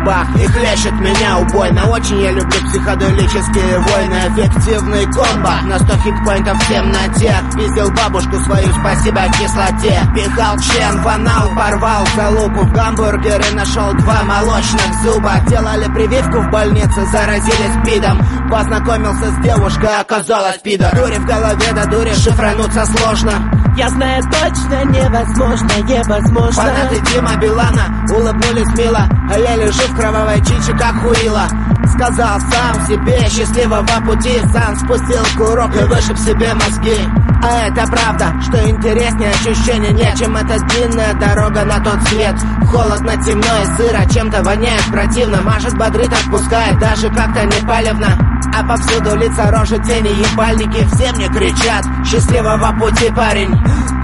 бах, и хлещет меня убойно. Очень я люблю психоделические войны, эффективный комбо на 100 хитпоинтов в темноте. Пиздил бабушку свою, спасибо кислоте. Пихал член в анал, порвал залупу. В гамбургере нашел 2 молочных зуба. Делали прививку в больнице, заразились спидом. Познакомился с девушкой, оказалась пидор. Дури в голове, да дури, шифрануться сложно. Я знаю точно, невозможно, невозможно. Фанаты Дима Билана улыбнулись мило, а я лежу в кровавой чичи, как хуила. Сказал сам себе счастливого пути, сам спустил курок и вышиб себе мозги. А это правда, что интереснее ощущение нет, чем эта длинная дорога на тот свет. Холодно, темно и сыро, чем-то воняет противно. Может, бодрит, отпускает, даже как-то непалевно. А повсюду лица, рожи, тени, ебальники. Все мне кричат: счастливого пути, парень.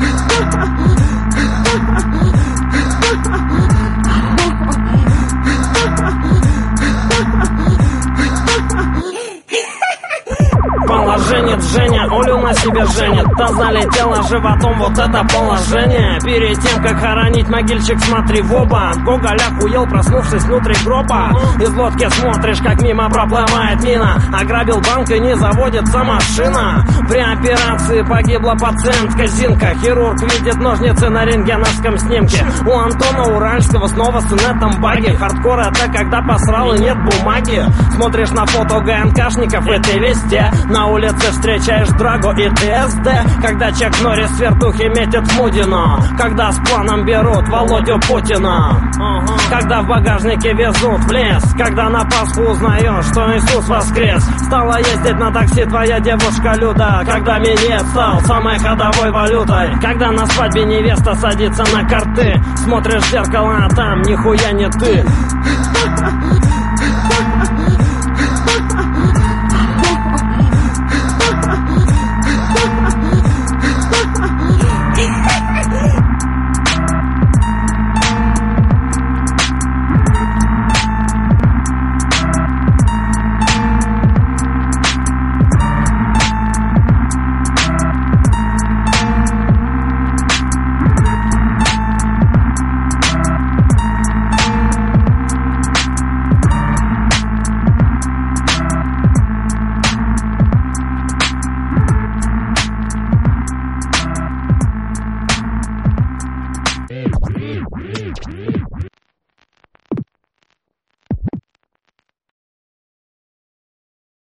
Положенец Женя, Олю на себе женит. Та залетела животом, вот это положение. Перед тем, как хоронить могильчик, смотри в оба. Гоголь охуел, проснувшись внутри гроба. Из лодки смотришь, как мимо проплывает мина. Ограбил банк и не заводится машина. При операции погибла пациентка Зинка. Хирург видит ножницы на рентгеновском снимке. У Антона Уральского снова с инетом баги. Хардкор — это когда посрал и нет бумаги. Смотришь на фото ГНКшников и ты везде. На улице встречаешь Драго и ТСД. Когда Чак Норрис с вертухи метит в Мудино. Когда с планом берут Володю Путина. Когда в багажнике везут в лес. Когда на Пасху узнаешь, что Иисус воскрес. Стала ездить на такси твоя девушка Люда. Когда минет стал самой ходовой валютой. Когда на свадьбе невеста садится на карты. Смотришь в зеркало, а там нихуя не ты.